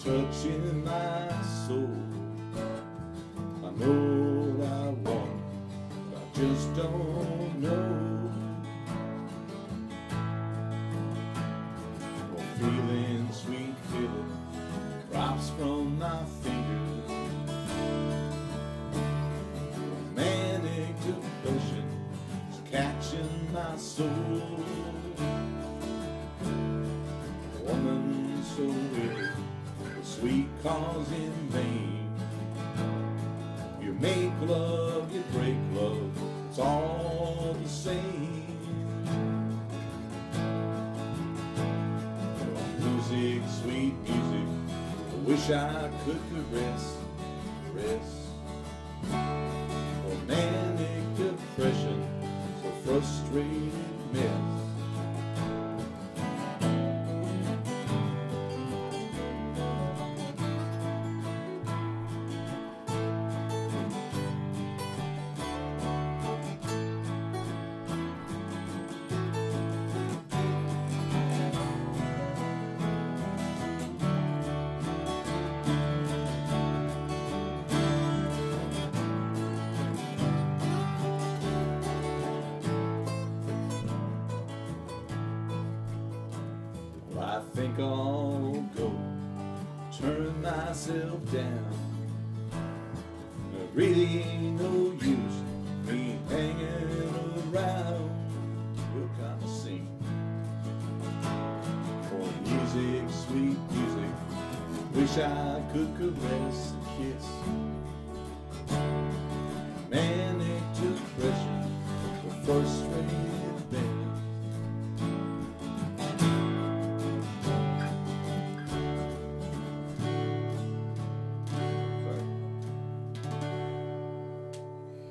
touching my soul. I know what I want, but I just don't know. Oh, feeling, sweet feeling drops from my fingers. Romantic depression is catching my soul. Woman so wicked, sweet cause in vain. You make love, you break love, it's all the same. Oh, music, sweet music, I wish I could caress. Romantic depression, so frustrated mess. I think I'll go turn myself down. There really ain't no use me hanging around. You're kinda seen for music, sweet music. Wish I could caress and kiss. Manic depression, the first rain.